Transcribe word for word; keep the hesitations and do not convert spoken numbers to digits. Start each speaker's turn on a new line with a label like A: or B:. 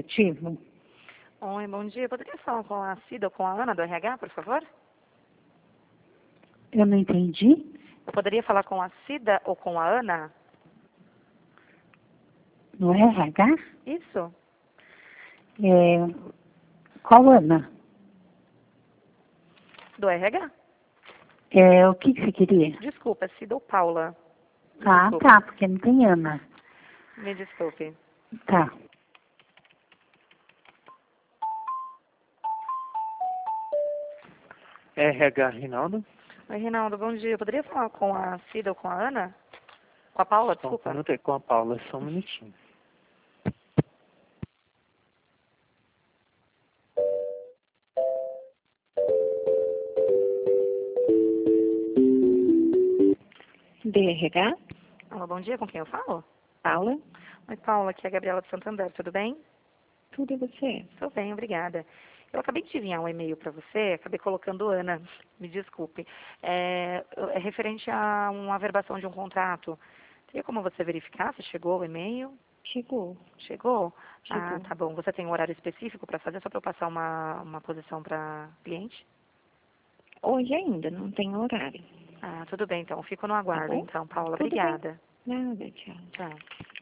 A: administrativo?
B: Oi, bom dia. Poderia falar com a Cida ou com a Ana do R H, por favor?
A: Eu não entendi.
B: Eu poderia falar com a Cida ou com a Ana?
A: No R H?
B: Isso.
A: É, qual Ana?
B: Do R H?
A: É, o que, que você queria?
B: Desculpa, é Cida ou Paula? Me
A: Ah,
B: desculpe.
A: tá, porque não tem Ana.
B: Me desculpe.
A: Tá.
C: R H Rinaldo?
B: Oi, Reinaldo, bom dia. Eu poderia falar com a Cida ou com a Ana? Com a Paula,
C: Só um
B: desculpa.
C: minuto aí com a Paula, só um minutinho.
D: D R H,
B: Alô, bom dia. Com quem eu falo?
D: Paula,
B: Oi, Paula. Aqui é a Gabriela de Santander. Tudo bem?
D: tudo e você?
B: Estou bem, obrigada. Eu acabei de enviar um e-mail para você, acabei colocando Ana, me desculpe. É, é referente a uma averbação de um contrato. Teria como você verificar se chegou o e-mail?
D: Chegou,
B: Chegou?
D: chegou.
B: Ah, tá bom. Você tem um horário específico para fazer, só para eu passar uma, uma posição para cliente?
D: Hoje ainda, não tem horário.
B: Ah, tudo bem, então. Fico no aguardo,
D: bom?
B: então, Paula.
D: Tudo bem.
B: Obrigada.
D: Nada, tchau.
B: Tchau.